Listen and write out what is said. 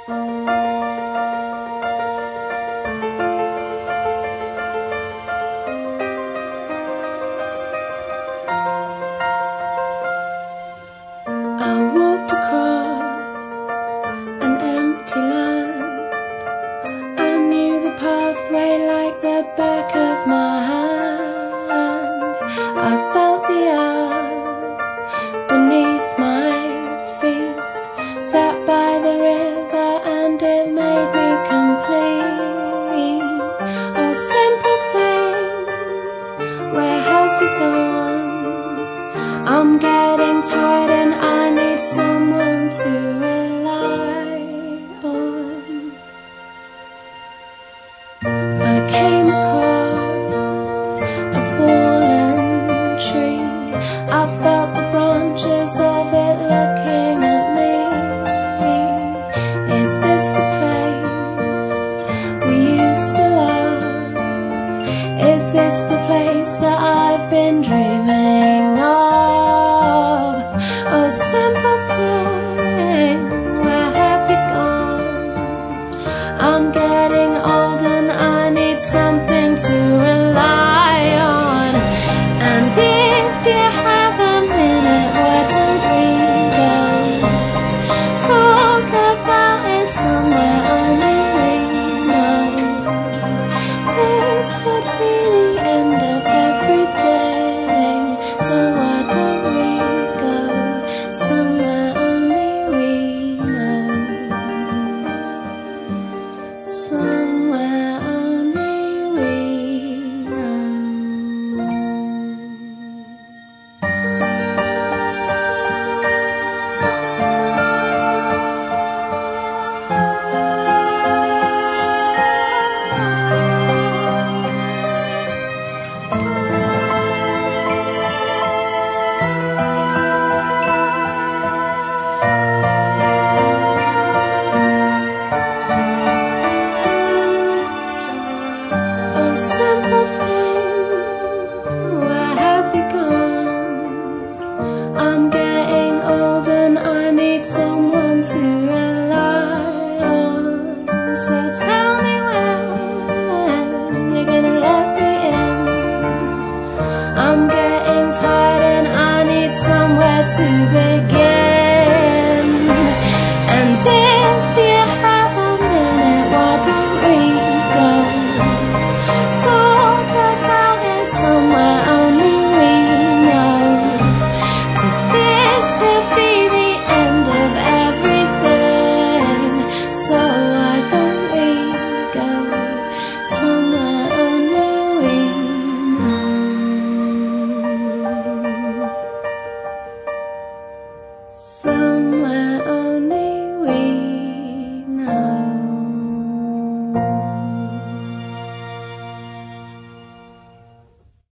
I walked across an empty land. I knew the pathway like the back of my hand. I felt the earth beneath my feet, sat by the river and it made me complete. Oh, simple thing, where have you gone? I'm getting tired and I need someone to rely on. I came across a fallen tree. I felt the branches of it looking at me. Is this the place we used to love? Is this the place that I've been dreaming of? Oh, simple thing, where have you gone? I'm getting old and I need something to rely on. And if you have a minute, why don't we go talk about it somewhere only we know? This could be the end of everything, so why don't we go somewhere only we know? Somewhere only we know. Oh, simple thing, where have you gone? I'm getting old and I need someone to rely on. So tell me when you're gonna let me in. I'm getting tired and I need somewhere to begin.